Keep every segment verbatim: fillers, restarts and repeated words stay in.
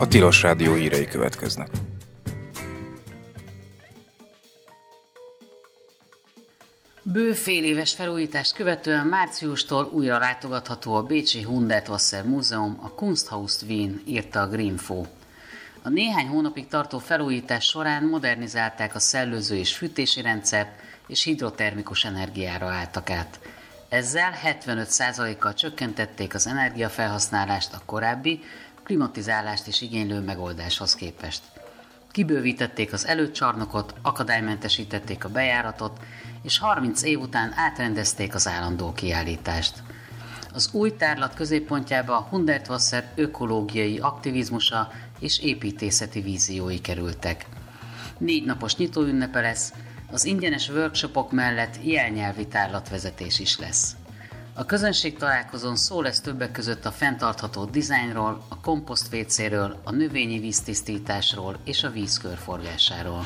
Tilos Rádió hírei következnek. Bő fél éves felújítást követően márciustól újra látogatható a bécsi Hundertwasser Múzeum, a Kunsthaus Wien, írta a Grimfo. A néhány hónapig tartó felújítás során modernizálták a szellőző és fűtési rendszert, és hidrotermikus energiára álltak át. Ezzel hetvenöt százalékkal csökkentették az energiafelhasználást a korábbi, klimatizálást is igénylő megoldáshoz képest. Kibővítették az előcsarnokot, akadálymentesítették a bejáratot, és harminc év után átrendezték az állandó kiállítást. Az új tárlat középpontjába a Hundertwasser ökológiai aktivizmusa és építészeti víziói kerültek. Négy napos nyitóünnepe lesz, az ingyenes workshopok mellett jelnyelvi tárlatvezetés is lesz. A közönség találkozón szó lesz többek között a fenntartható dizájnról, a komposztvécéről, a növényi víztisztításról és a víz körforgásáról.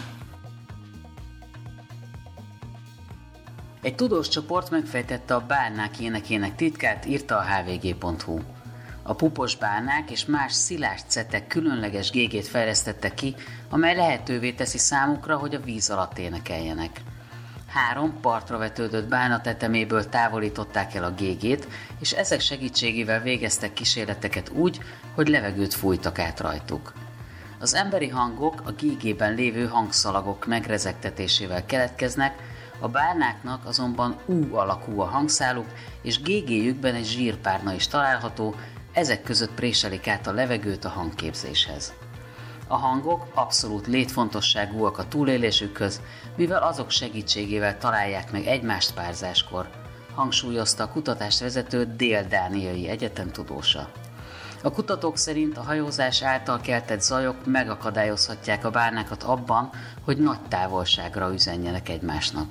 Egy tudós csoport megfejtette a bálnák énekének titkát, írta a há vé gé pont hú. A pupos bálnák és más szilárd cetek különleges gégét fejlesztette ki, amely lehetővé teszi számukra, hogy a víz alatt énekeljenek. Három partra vetődött bálna teteméből távolították el a gégét, és ezek segítségével végeztek kísérleteket úgy, hogy levegőt fújtak át rajtuk. Az emberi hangok a gégében lévő hangszalagok megrezegtetésével keletkeznek, a bálnáknak azonban U alakú a hangszáluk, és gégéjükben egy zsírpárna is található, ezek között préselik át a levegőt a hangképzéshez. A hangok abszolút létfontosságúak a túlélésükhöz, mivel azok segítségével találják meg egymást párzáskor, hangsúlyozta a kutatást vezető dél-dániai egyetem tudósa. A kutatók szerint a hajózás által keltett zajok megakadályozhatják a bálnákat abban, hogy nagy távolságra üzenjenek egymásnak.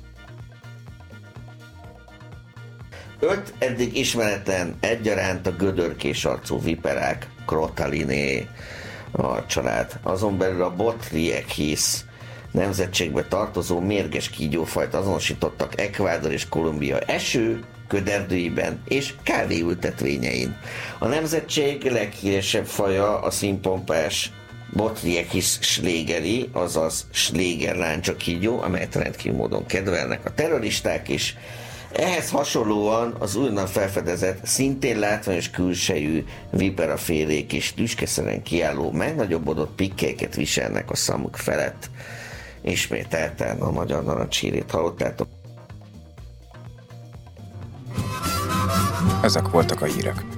Öt eddig ismeretlen egyaránt a gödörkés arcú viperák, Crotaliné a család. Azon belül a Botryechis nemzetségbe tartozó mérges kígyófajt azonosítottak Ecuador és Kolumbia eső, köderdőiben és kávéültetvényein. A nemzetség leghíresebb faja a színpompás Botryechis schlegeri, azaz Schleger láncsakígyó, amelyet rendkívül módon kedvelnek a terroristák is. Ehhez hasonlóan az újonnan felfedezett, szintén látványos külsejű viperafélék és tüskeszeren kiálló, megnagyobbodott pikkelyeket viselnek a számuk felett. Ismételten a magyar narancshírét hallottátok. Ezek voltak a hírek.